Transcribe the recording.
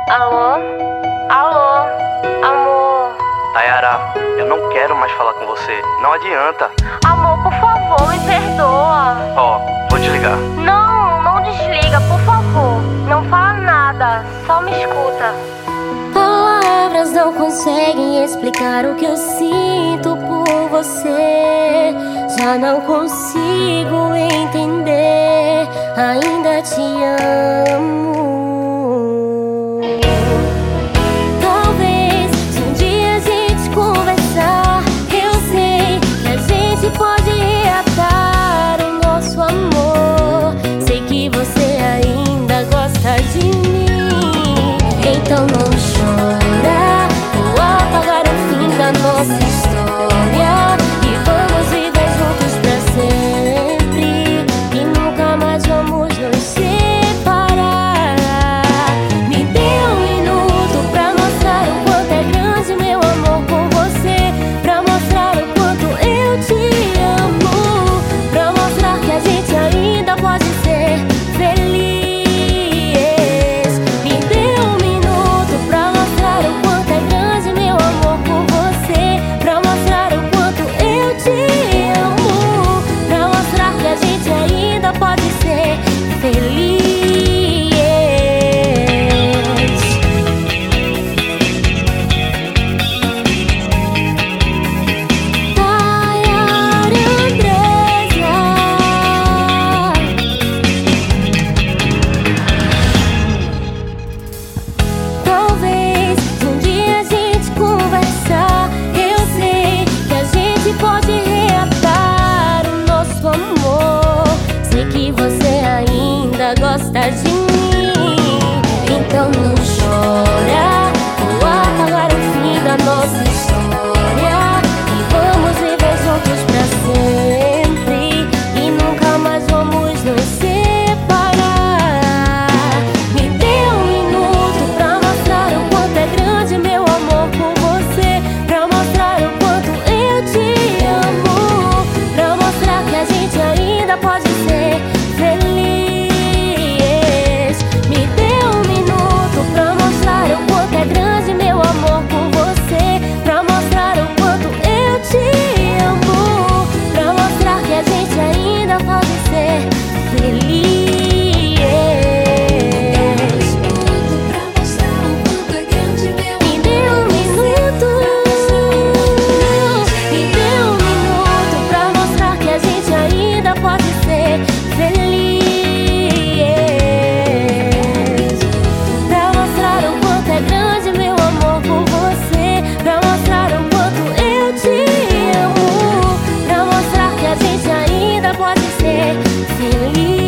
Alô? Alô? Amor? Nayara, eu não quero mais falar com você. Não adianta. Amor, por favor, me perdoa. Ó, vou desligar. Não desliga, por favor. Não fala nada, só me escuta. Palavras não conseguem explicar o que eu sinto por você. Já não consigo entender, ainda te amo. Talvez se um dia a gente conversar, eu sei que a gente pode reatar o nosso amor. Sei que você ainda gosta de mim, então não chora. Vou apagar o fim da nossa história e vamos viver juntos pra sempre, e nunca mais vamos nos separar. Me dê um minuto pra mostrar o quanto é grande meu amor por você, pra mostrar o quanto eu te amo, pra mostrar que a gente ainda pode ser feliz. Me dê um minuto pra mostrar o quanto é grande meu amor por você, pra mostrar o quanto eu te amo, pra mostrar que a gente ainda pode ser feliz. Nayara Andressa. Talvez se um dia a gente conversar, eu sei que a gente pode reatar o nosso amor. Sei que você ainda gosta de mim, então não chora. Vou apagar o fim da nossa história e vamos viver juntos pra sempre, e nunca mais vamos nos separar. Me dê um minuto pra mostrar o quanto é grande meu amor por você, pra mostrar o quanto eu te amo, pra mostrar que a gente ainda pode ser feliz. Me dê um minuto pra mostrar o quanto é grande meu amor por você, pra mostrar o quanto eu te amo, pra mostrar que a gente ainda pode ser feliz. Me dê um minuto, me dê um minuto pra mostrar que a gente ainda pode ser feliz, pra mostrar o quanto é grande meu amor por você, pra mostrar o quanto eu te amo, pra mostrar que a gente ainda pode ser feliz.